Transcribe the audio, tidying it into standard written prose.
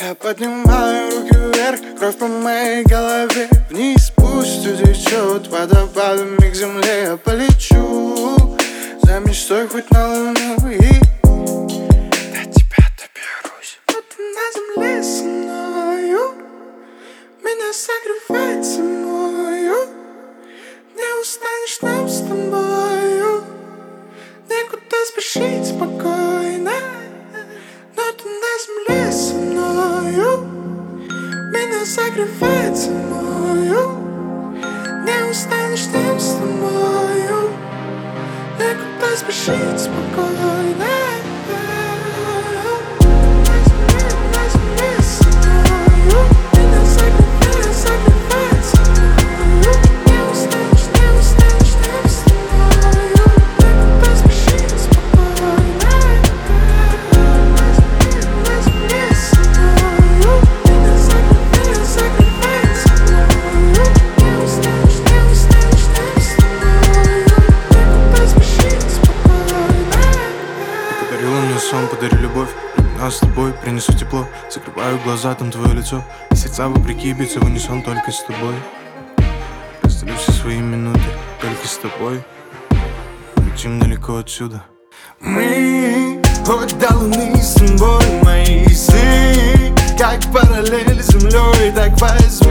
Я поднимаю руки вверх, кровь по моей голове. Вниз пусть утечет водопадами к земле. Я полечу за мечтой хоть на луну и до тебя доберусь. Но ты на земле со мною, меня согревает зимою. Не устанешь нам с тобою, некуда спешить спокойно. Но ты на земле со мною, меня согревает зимою. Не устанешь нам с тобою, некуда спешить спокойно. На земле со мною, меня согревает зимою. Не устанешь нам с тобою, некуда спешить спокойно. Подари любовь, нас с тобой, принесу тепло. Закрываю глаза, там твое лицо, и сердца вопреки бьются в унисон только с тобой. Разделю все свои минуты только с тобой. Летим далеко отсюда. Мы хоть до луны с тобой, мои сны, как параллель с землей, так возьми.